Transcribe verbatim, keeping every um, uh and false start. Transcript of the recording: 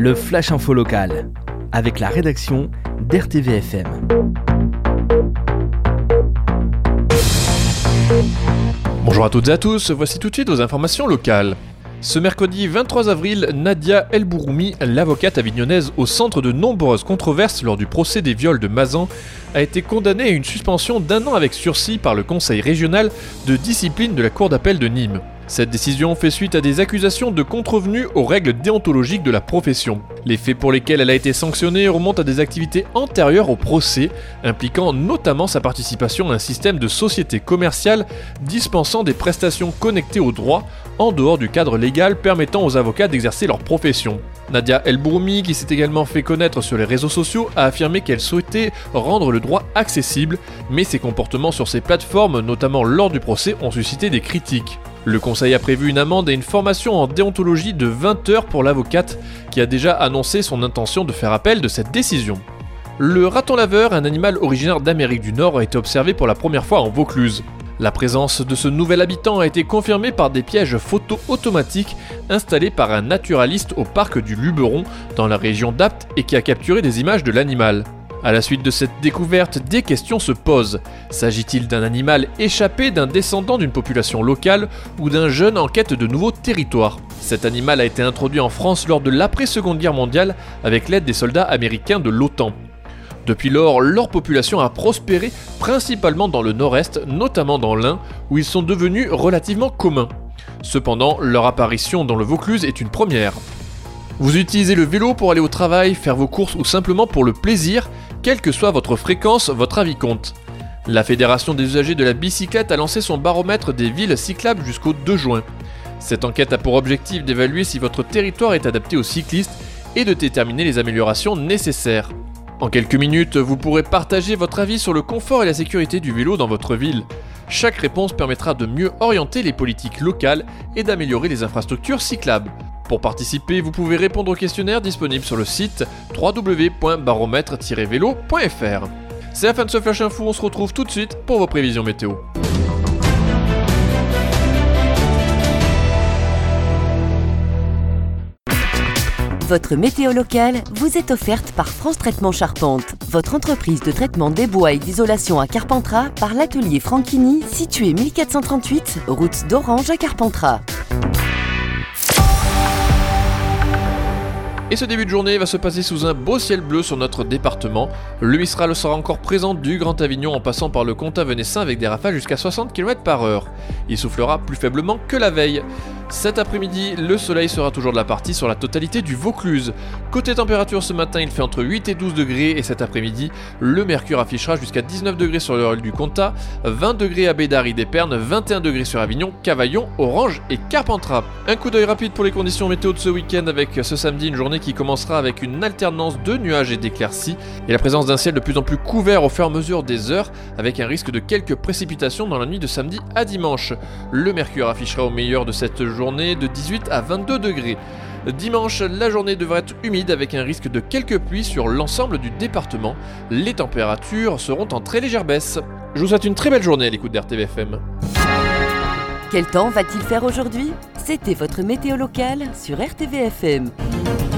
le Flash Info Local, avec la rédaction d'R T V F M. Bonjour à toutes et à tous, voici tout de suite vos informations locales. Ce mercredi vingt-trois avril, Nadia El Bouroumi, l'avocate avignonnaise au centre de nombreuses controverses lors du procès des viols de Mazan, a été condamnée à une suspension d'un an avec sursis par le Conseil régional de discipline de la Cour d'appel de Nîmes. Cette décision fait suite à des accusations de contrevenu aux règles déontologiques de la profession. Les faits pour lesquels elle a été sanctionnée remontent à des activités antérieures au procès, impliquant notamment sa participation à un système de société commerciale dispensant des prestations connectées au droit en dehors du cadre légal permettant aux avocats d'exercer leur profession. Nadia El Bouroumi, qui s'est également fait connaître sur les réseaux sociaux, a affirmé qu'elle souhaitait rendre le droit accessible, mais ses comportements sur ces plateformes, notamment lors du procès, ont suscité des critiques. Le conseil a prévu une amende et une formation en déontologie de vingt heures pour l'avocate, qui a déjà annoncé son intention de faire appel de cette décision. Le raton laveur, un animal originaire d'Amérique du Nord, a été observé pour la première fois en Vaucluse. La présence de ce nouvel habitant a été confirmée par des pièges photo automatiques installés par un naturaliste au parc du Luberon, dans la région d'Apt, et qui a capturé des images de l'animal. À la suite de cette découverte, des questions se posent. S'agit-il d'un animal échappé d'un descendant d'une population locale ou d'un jeune en quête de nouveaux territoires ? Cet animal a été introduit en France lors de l'après-Seconde Guerre mondiale avec l'aide des soldats américains de l'OTAN. Depuis lors, leur population a prospéré principalement dans le nord-est, notamment dans l'Ain, où ils sont devenus relativement communs. Cependant, leur apparition dans le Vaucluse est une première. Vous utilisez le vélo pour aller au travail, faire vos courses ou simplement pour le plaisir, quelle que soit votre fréquence, votre avis compte. La Fédération des usagers de la bicyclette a lancé son baromètre des villes cyclables jusqu'au deux juin. Cette enquête a pour objectif d'évaluer si votre territoire est adapté aux cyclistes et de déterminer les améliorations nécessaires. En quelques minutes, vous pourrez partager votre avis sur le confort et la sécurité du vélo dans votre ville. Chaque réponse permettra de mieux orienter les politiques locales et d'améliorer les infrastructures cyclables. Pour participer, vous pouvez répondre au questionnaire disponible sur le site w w w point baromètre tiret vélo point f r. C'est la fin de ce Flash Info, on se retrouve tout de suite pour vos prévisions météo. Votre météo locale vous est offerte par France Traitement Charpente, votre entreprise de traitement des bois et d'isolation à Carpentras par l'atelier Franchini, situé mille quatre cent trente-huit, route d'Orange à Carpentras. Et ce début de journée va se passer sous un beau ciel bleu sur notre département. Le Mistral sera encore présent du Grand Avignon en passant par le Comtat venessin avec des rafales jusqu'à soixante kilomètres par heure. Il soufflera plus faiblement que la veille. Cet après-midi, le soleil sera toujours de la partie sur la totalité du Vaucluse. Côté température, ce matin, il fait entre huit et douze degrés et cet après-midi, le mercure affichera jusqu'à dix-neuf degrés sur le du Comtat, vingt degrés à Bédary des Pernes, vingt et un degrés sur Avignon, Cavaillon, Orange et Carpentras. Un coup d'œil rapide pour les conditions météo de ce week-end avec ce samedi, une journée qui commencera avec une alternance de nuages et d'éclaircies et la présence d'un ciel de plus en plus couvert au fur et à mesure des heures avec un risque de quelques précipitations dans la nuit de samedi à dimanche. Le mercure affichera au meilleur de cette journée de dix-huit à vingt-deux degrés. Dimanche, la journée devrait être humide avec un risque de quelques pluies sur l'ensemble du département. Les températures seront en très légère baisse. Je vous souhaite une très belle journée à l'écoute d'R T V F M. Quel temps va-t-il faire aujourd'hui ? C'était votre météo locale sur R T V F M.